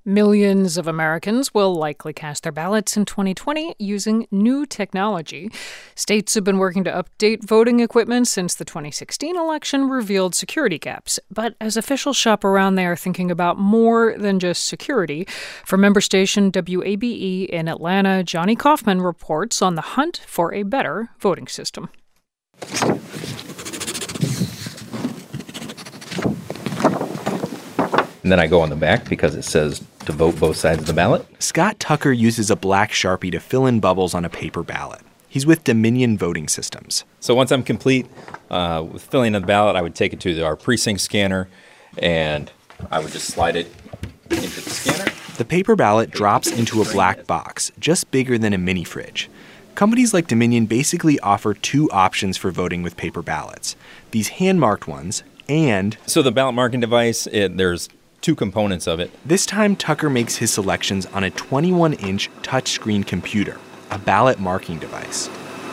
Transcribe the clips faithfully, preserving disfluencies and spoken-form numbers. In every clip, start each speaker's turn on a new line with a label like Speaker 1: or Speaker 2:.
Speaker 1: Millions of Americans will likely cast their ballots in twenty twenty using new technology. States have been working to update voting equipment since the twenty sixteen election revealed security gaps. But as officials shop around, they are thinking about more than just security. For member station W A B E in Atlanta, Johnny Kaufman reports on the hunt for a better voting system.
Speaker 2: And then I go on the back because it says to vote both sides of the ballot.
Speaker 3: Scott Tucker uses a black Sharpie to fill in bubbles on a paper ballot. He's with Dominion Voting Systems.
Speaker 2: So once I'm complete uh, with filling in the ballot, I would take it to our precinct scanner, and I would just slide it into the scanner.
Speaker 3: The paper ballot drops into a black box, just bigger than a mini fridge. Companies like Dominion basically offer two options for voting with paper ballots. These hand-marked ones and...
Speaker 2: So the ballot marking device, it, there's two components of it.
Speaker 3: This time, Tucker makes his selections on a twenty-one inch touchscreen computer, a ballot marking device.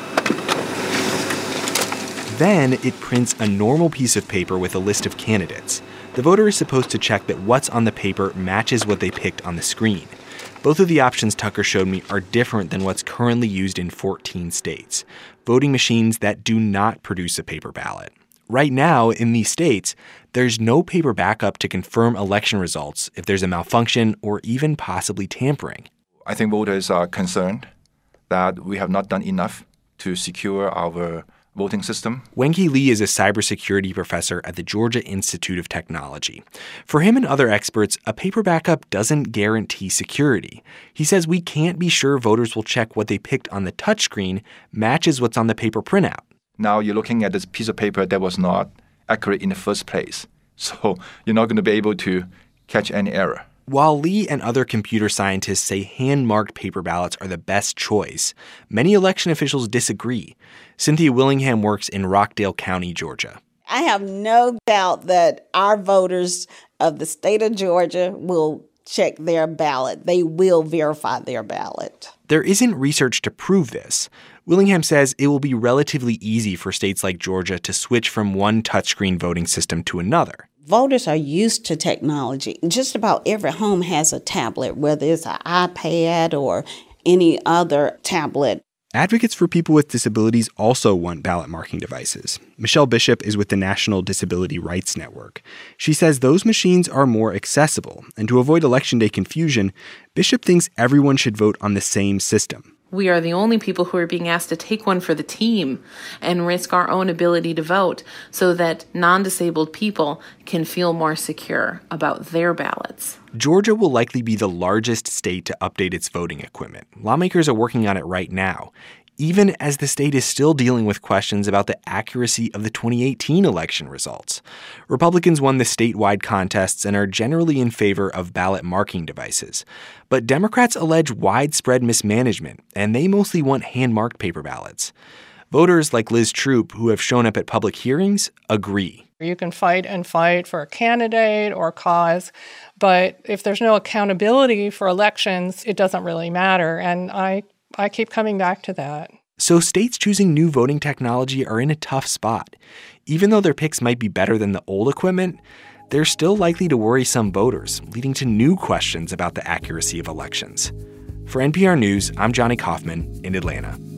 Speaker 3: Then it prints a normal piece of paper with a list of candidates. The voter is supposed to check that what's on the paper matches what they picked on the screen. Both of the options Tucker showed me are different than what's currently used in fourteen states, voting machines that do not produce a paper ballot. Right now, in these states, there's no paper backup to confirm election results if there's a malfunction or even possibly tampering.
Speaker 4: I think voters are concerned that we have not done enough to secure our voting system.
Speaker 3: Wenki Lee is a cybersecurity professor at the Georgia Institute of Technology. For him and other experts, a paper backup doesn't guarantee security. He says we can't be sure voters will check what they picked on the touchscreen matches what's on the paper printout.
Speaker 4: Now you're looking at this piece of paper that was not accurate in the first place. So you're not going to be able to catch any error.
Speaker 3: While Lee and other computer scientists say hand-marked paper ballots are the best choice, many election officials disagree. Cynthia Willingham works in Rockdale County, Georgia.
Speaker 5: I have no doubt that our voters of the state of Georgia will check their ballot. They will verify their ballot.
Speaker 3: There isn't research to prove this. Willingham says it will be relatively easy for states like Georgia to switch from one touchscreen voting system to another.
Speaker 5: Voters are used to technology. Just about every home has a tablet, whether it's an iPad or any other tablet.
Speaker 3: Advocates for people with disabilities also want ballot marking devices. Michelle Bishop is with the National Disability Rights Network. She says those machines are more accessible, and to avoid Election Day confusion, Bishop thinks everyone should vote on the same system.
Speaker 6: We are the only people who are being asked to take one for the team and risk our own ability to vote so that non-disabled people can feel more secure about their ballots.
Speaker 3: Georgia will likely be the largest state to update its voting equipment. Lawmakers are working on it right now, even as the state is still dealing with questions about the accuracy of the twenty eighteen election results. Republicans won the statewide contests and are generally in favor of ballot marking devices. But Democrats allege widespread mismanagement, and they mostly want hand-marked paper ballots. Voters like Liz Troop, who have shown up at public hearings, agree.
Speaker 7: You can fight and fight for a candidate or cause, but if there's no accountability for elections, it doesn't really matter. And I I keep coming back to that.
Speaker 3: So states choosing new voting technology are in a tough spot. Even though their picks might be better than the old equipment, they're still likely to worry some voters, leading to new questions about the accuracy of elections. For N P R News, I'm Johnny Kaufman in Atlanta.